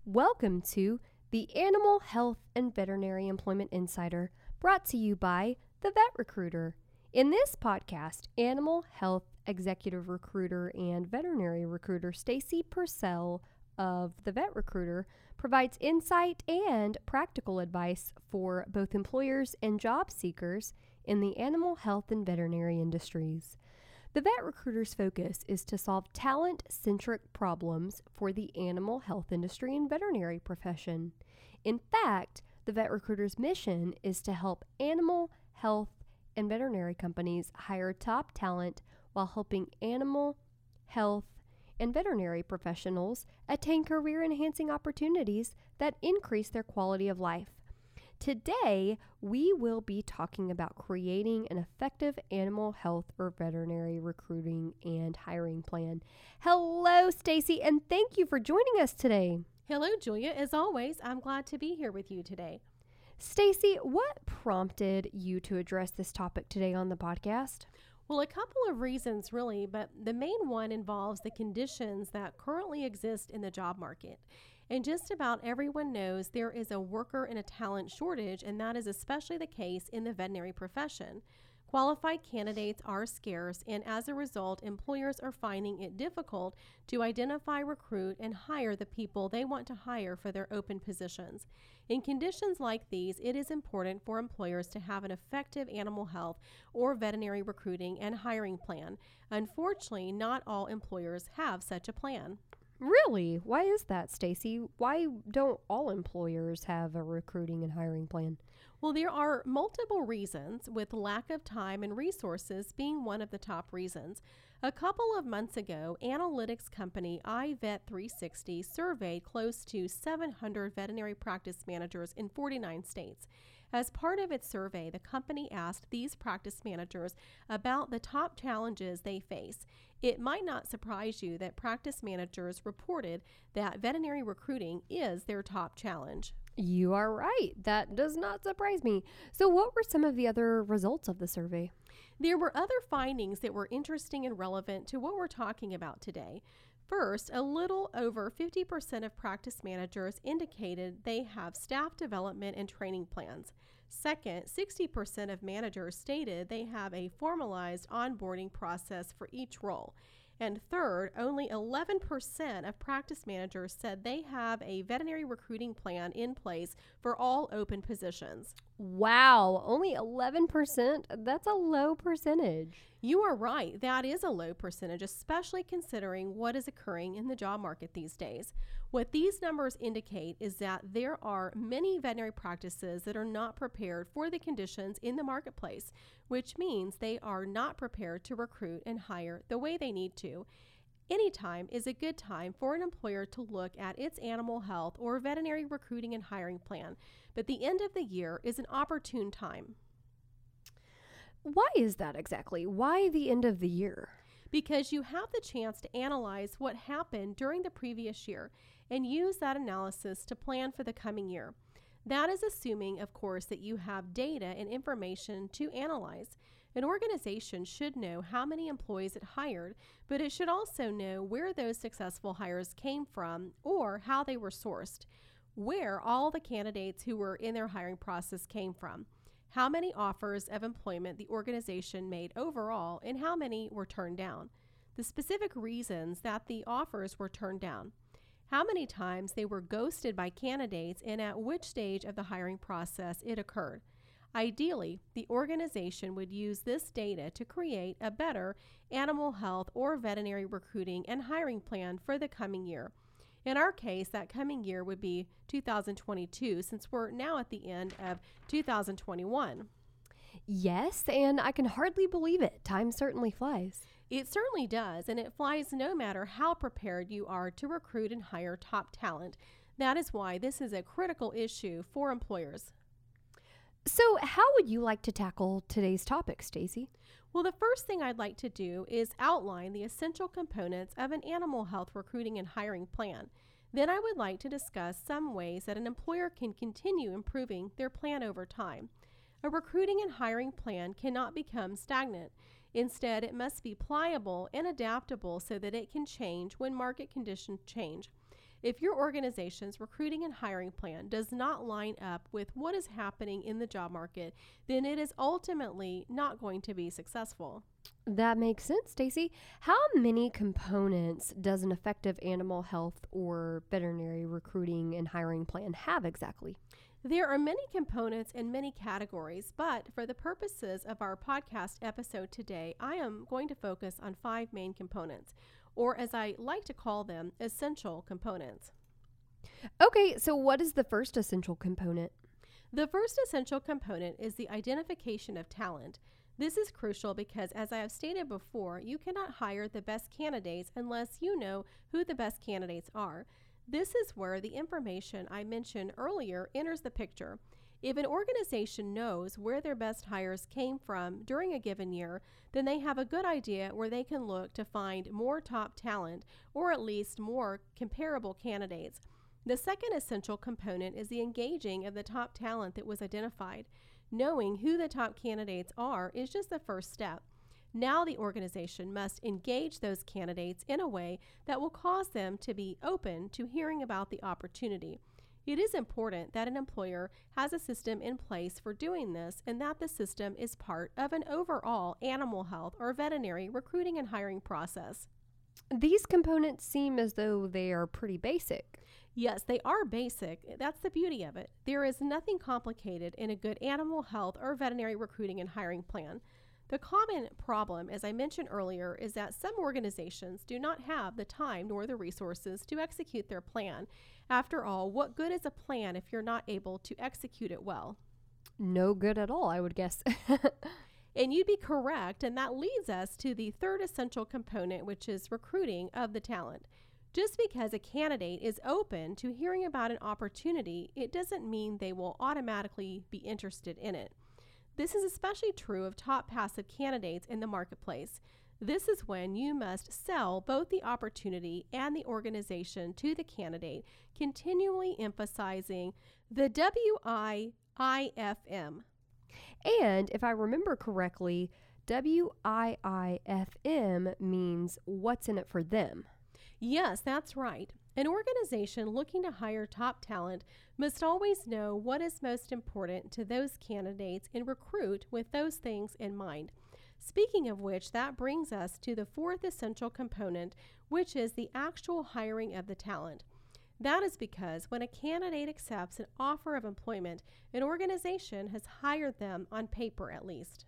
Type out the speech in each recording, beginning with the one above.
Welcome to the Animal Health and Veterinary Employment Insider, brought to you by The Vet Recruiter. In this podcast, animal health executive recruiter and veterinary recruiter Stacy Purcell of The Vet Recruiter provides insight and practical advice for both employers and job seekers in the animal health and veterinary industries. The Vet Recruiter's focus is to solve talent-centric problems for the animal health industry and veterinary profession. In fact, the Vet Recruiter's mission is to help animal health and veterinary companies hire top talent while helping animal health and veterinary professionals attain career-enhancing opportunities that increase their quality of life. Today, we will be talking about creating an effective animal health or veterinary recruiting and hiring plan. Hello, Stacy, and thank you for joining us today. Hello, Julia. As always, I'm glad to be here with you today. Stacy, what prompted you to address this topic today on the podcast? Well, a couple of reasons, really, but the main one involves the conditions that currently exist in the job market. And just about everyone knows there is a worker and a talent shortage, and that is especially the case in the veterinary profession. Qualified candidates are scarce, and as a result, employers are finding it difficult to identify, recruit, and hire the people they want to hire for their open positions. In conditions like these, it is important for employers to have an effective animal health or veterinary recruiting and hiring plan. Unfortunately, not all employers have such a plan. Really? Why is that, Stacy? Why don't all employers have a recruiting and hiring plan? Well, there are multiple reasons, with lack of time and resources being one of the top reasons. A couple of months ago, analytics company iVet360 surveyed close to 700 veterinary practice managers in 49 states. As part of its survey, the company asked these practice managers about the top challenges they face. It might not surprise you that practice managers reported that veterinary recruiting is their top challenge. You are right. That does not surprise me. So what were some of the other results of the survey? There were other findings that were interesting and relevant to what we're talking about today. First, a little over 50% of practice managers indicated they have staff development and training plans. Second, 60% of managers stated they have a formalized onboarding process for each role. And third, only 11% of practice managers said they have a veterinary recruiting plan in place for all open positions. Wow, only 11%? That's a low percentage. You are right. That is a low percentage, especially considering what is occurring in the job market these days. What these numbers indicate is that there are many veterinary practices that are not prepared for the conditions in the marketplace, which means they are not prepared to recruit and hire the way they need to. Any time is a good time for an employer to look at its animal health or veterinary recruiting and hiring plan, but the end of the year is an opportune time. Why is that exactly? Why the end of the year? Because you have the chance to analyze what happened during the previous year and use that analysis to plan for the coming year. That is assuming, of course, that you have data and information to analyze. An organization should know how many employees it hired, but it should also know where those successful hires came from or how they were sourced, where all the candidates who were in their hiring process came from, how many offers of employment the organization made overall, and how many were turned down, the specific reasons that the offers were turned down, how many times they were ghosted by candidates, and at which stage of the hiring process it occurred. Ideally, the organization would use this data to create a better animal health or veterinary recruiting and hiring plan for the coming year. In our case, that coming year would be 2022, since we're now at the end of 2021. Yes, and I can hardly believe it. Time certainly flies. It certainly does, and it flies no matter how prepared you are to recruit and hire top talent. That is why this is a critical issue for employers. So how would you like to tackle today's topic, Stacy? Well, the first thing I'd like to do is outline the essential components of an animal health recruiting and hiring plan. Then I would like to discuss some ways that an employer can continue improving their plan over time. A recruiting and hiring plan cannot become stagnant. Instead, it must be pliable and adaptable so that it can change when market conditions change. If your organization's recruiting and hiring plan does not line up with what is happening in the job market, then it is ultimately not going to be successful. That makes sense, Stacy. How many components does an effective animal health or veterinary recruiting and hiring plan have exactly? There are many components and many categories, but for the purposes of our podcast episode today, I am going to focus on 5 main components, or as I like to call them, essential components. Okay, so what is the first essential component? The first essential component is the identification of talent. This is crucial because, as I have stated before, you cannot hire the best candidates unless you know who the best candidates are. This is where the information I mentioned earlier enters the picture. If an organization knows where their best hires came from during a given year, then they have a good idea where they can look to find more top talent or at least more comparable candidates. The second essential component is the engaging of the top talent that was identified. Knowing who the top candidates are is just the first step. Now the organization must engage those candidates in a way that will cause them to be open to hearing about the opportunity. It is important that an employer has a system in place for doing this and that the system is part of an overall animal health or veterinary recruiting and hiring process. These components seem as though they are pretty basic. Yes, they are basic. That's the beauty of it. There is nothing complicated in a good animal health or veterinary recruiting and hiring plan. The common problem, as I mentioned earlier, is that some organizations do not have the time nor the resources to execute their plan. After all, what good is a plan if you're not able to execute it well? No good at all, I would guess. And you'd be correct, and that leads us to the third essential component, which is recruiting of the talent. Just because a candidate is open to hearing about an opportunity, it doesn't mean they will automatically be interested in it. This is especially true of top passive candidates in the marketplace. This is when you must sell both the opportunity and the organization to the candidate, continually emphasizing the WIIFM. And if I remember correctly, WIIFM means what's in it for them. Yes, that's right. An organization looking to hire top talent must always know what is most important to those candidates and recruit with those things in mind. Speaking of which, that brings us to the fourth essential component, which is the actual hiring of the talent. That is because when a candidate accepts an offer of employment, an organization has hired them on paper at least.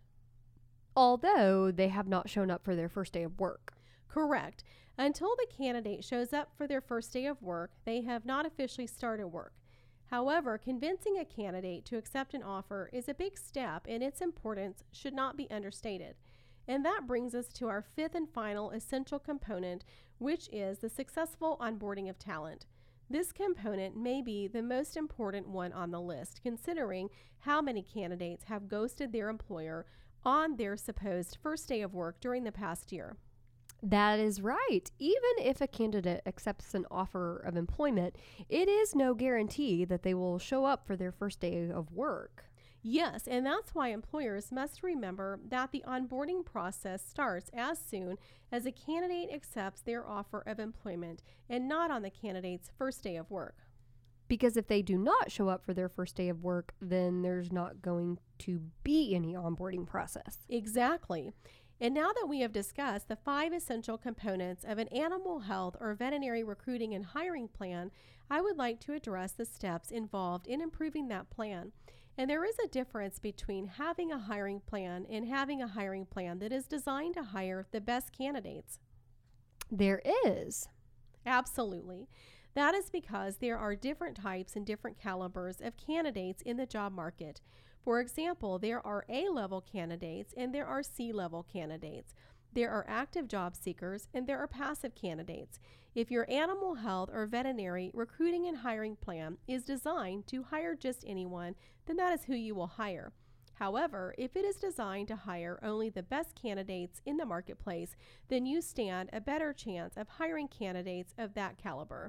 Although they have not shown up for their first day of work. Correct. Until the candidate shows up for their first day of work, they have not officially started work. However, convincing a candidate to accept an offer is a big step, and its importance should not be understated. And that brings us to our fifth and final essential component, which is the successful onboarding of talent. This component may be the most important one on the list, considering how many candidates have ghosted their employer on their supposed first day of work during the past year. That is right. Even if a candidate accepts an offer of employment, it is no guarantee that they will show up for their first day of work. Yes, and that's why employers must remember that the onboarding process starts as soon as a candidate accepts their offer of employment and not on the candidate's first day of work. Because if they do not show up for their first day of work, then there's not going to be any onboarding process. Exactly. And now that we have discussed the 5 essential components of an animal health or veterinary recruiting and hiring plan, I would like to address the steps involved in improving that plan. And there is a difference between having a hiring plan and having a hiring plan that is designed to hire the best candidates. There is. Absolutely. That is because there are different types and different calibers of candidates in the job market. For example, there are A-level candidates and there are C-level candidates. There are active job seekers and there are passive candidates. If your animal health or veterinary recruiting and hiring plan is designed to hire just anyone, then that is who you will hire. However, if it is designed to hire only the best candidates in the marketplace, then you stand a better chance of hiring candidates of that caliber.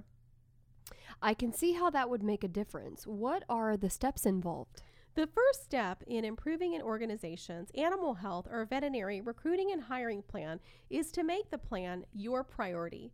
I can see how that would make a difference. What are the steps involved? The first step in improving an organization's animal health or veterinary recruiting and hiring plan is to make the plan your priority.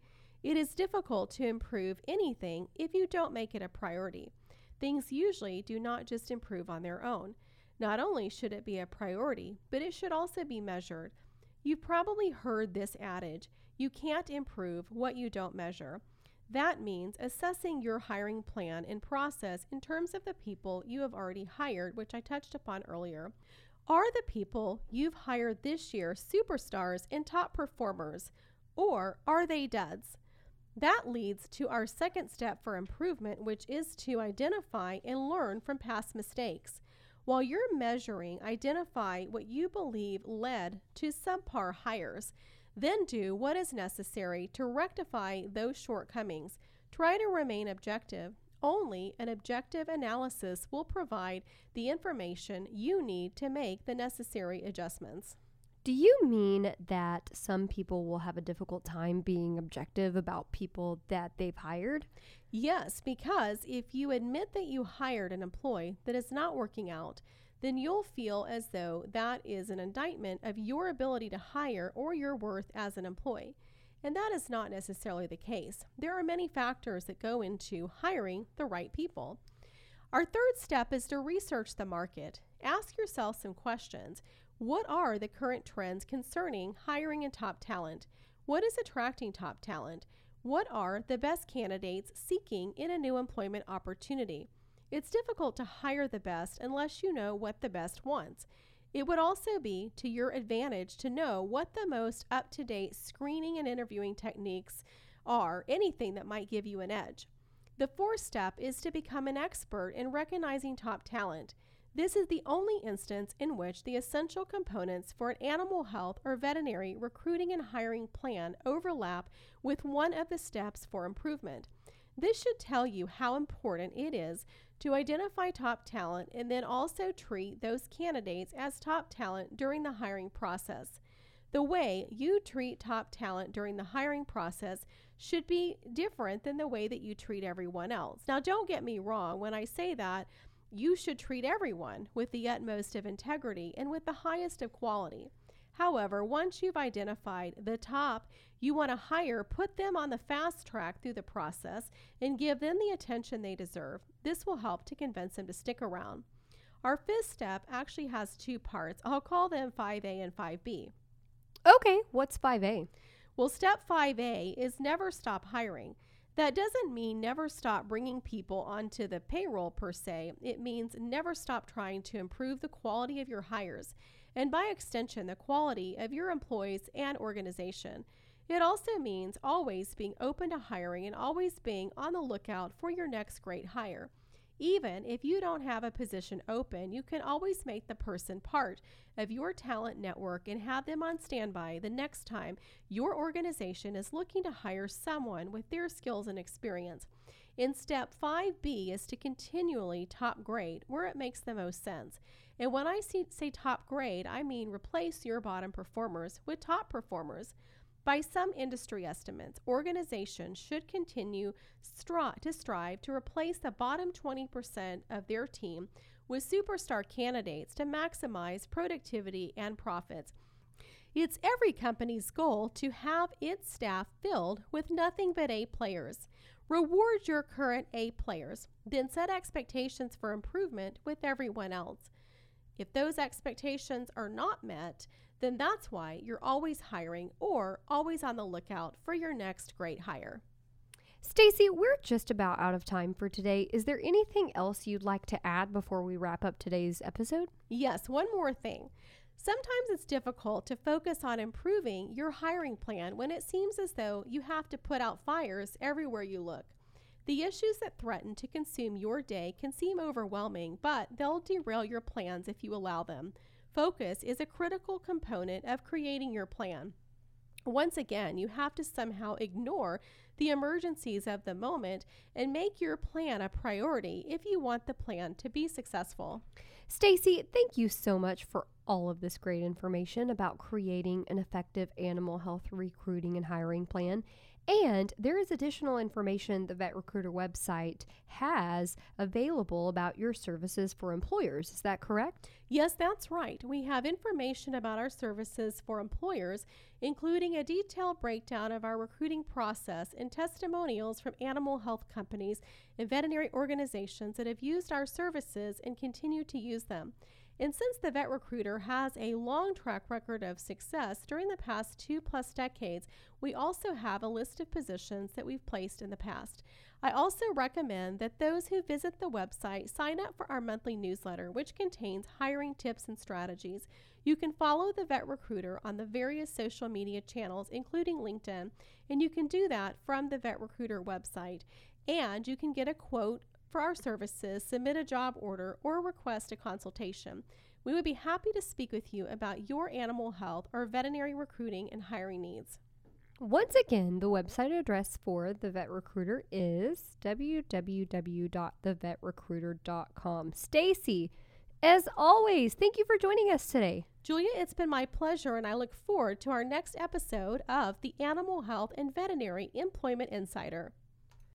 It is difficult to improve anything if you don't make it a priority. Things usually do not just improve on their own. Not only should it be a priority, but it should also be measured. You've probably heard this adage, you can't improve what you don't measure. That means assessing your hiring plan and process in terms of the people you have already hired, which I touched upon earlier. Are the people you've hired this year superstars and top performers, or are they duds? That leads to our second step for improvement, which is to identify and learn from past mistakes. While you're measuring, identify what you believe led to subpar hires. Then do what is necessary to rectify those shortcomings. Try to remain objective. Only an objective analysis will provide the information you need to make the necessary adjustments. Do you mean that some people will have a difficult time being objective about people that they've hired? Yes, because if you admit that you hired an employee that is not working out, then you'll feel as though that is an indictment of your ability to hire or your worth as an employee. And that is not necessarily the case. There are many factors that go into hiring the right people. Our third step is to research the market. Ask yourself some questions. What are the current trends concerning hiring and top talent? What is attracting top talent? What are the best candidates seeking in a new employment opportunity? It's difficult to hire the best unless you know what the best wants. It would also be to your advantage to know what the most up-to-date screening and interviewing techniques are, anything that might give you an edge. The fourth step is to become an expert in recognizing top talent. This is the only instance in which the essential components for an animal health or veterinary recruiting and hiring plan overlap with one of the steps for improvement. This should tell you how important it is to identify top talent and then also treat those candidates as top talent during the hiring process. The way you treat top talent during the hiring process should be different than the way that you treat everyone else. Now, don't get me wrong when I say that. You should treat everyone with the utmost of integrity and with the highest of quality. However, once you've identified the top you want to hire, put them on the fast track through the process and give them the attention they deserve. This will help to convince them to stick around. Our fifth step actually has two parts. I'll call them 5A and 5B. Okay, what's 5A? Well, step 5A is never stop hiring. That doesn't mean never stop bringing people onto the payroll per se. It means never stop trying to improve the quality of your hires and by extension, the quality of your employees and organization. It also means always being open to hiring and always being on the lookout for your next great hire. Even if you don't have a position open, you can always make the person part of your talent network and have them on standby the next time your organization is looking to hire someone with their skills and experience. In step 5B is to continually top grade where it makes the most sense. And when I say top grade, I mean replace your bottom performers with top performers. By some industry estimates, organizations should continue to strive to replace the bottom 20% of their team with superstar candidates to maximize productivity and profits. It's every company's goal to have its staff filled with nothing but A players. Reward your current A players, then set expectations for improvement with everyone else. If those expectations are not met, then that's why you're always hiring or always on the lookout for your next great hire. Stacy, we're just about out of time for today. Is there anything else you'd like to add before we wrap up today's episode? Yes, one more thing. Sometimes it's difficult to focus on improving your hiring plan when it seems as though you have to put out fires everywhere you look. The issues that threaten to consume your day can seem overwhelming, but they'll derail your plans if you allow them. Focus is a critical component of creating your plan. Once again, you have to somehow ignore the emergencies of the moment and make your plan a priority if you want the plan to be successful. Stacy, thank you so much for all of this great information about creating an effective animal health recruiting and hiring plan. And there is additional information the Vet Recruiter website has available about your services for employers. Is that correct? Yes, that's right. We have information about our services for employers, including a detailed breakdown of our recruiting process and testimonials from animal health companies and veterinary organizations that have used our services and continue to use them. And since the Vet Recruiter has a long track record of success during the past 2+ decades, we also have a list of positions that we've placed in the past. I also recommend that those who visit the website sign up for our monthly newsletter, which contains hiring tips and strategies. You can follow the Vet Recruiter on the various social media channels, including LinkedIn, and you can do that from the Vet Recruiter website. And you can get a quote for our services, submit a job order, or request a consultation. We would be happy to speak with you about your animal health or veterinary recruiting and hiring needs. Once again, the website address for the Vet Recruiter is www.thevetrecruiter.com. Stacy, as always, thank you for joining us today. Julia, it's been my pleasure, and I look forward to our next episode of the Animal Health and Veterinary Employment Insider.